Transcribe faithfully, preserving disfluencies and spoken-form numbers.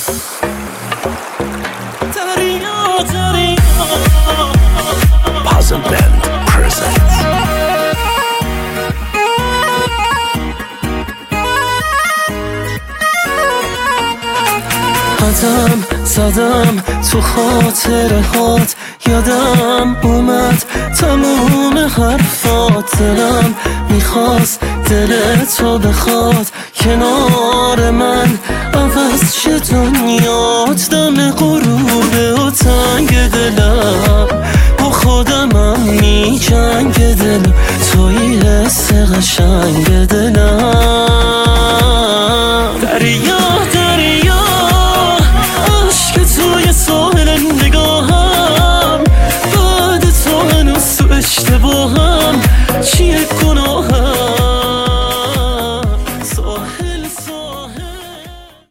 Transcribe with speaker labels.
Speaker 1: Puzzle Band presents
Speaker 2: قدم زدم تو خاطره هات، یادم اومد تموم حرفات. دلم میخواست دل تو بخواد کنار من، عوض شه دنیات. دم غروبه و تنگ دلم با خودمم می جنگ. دلم توی حس قشنگ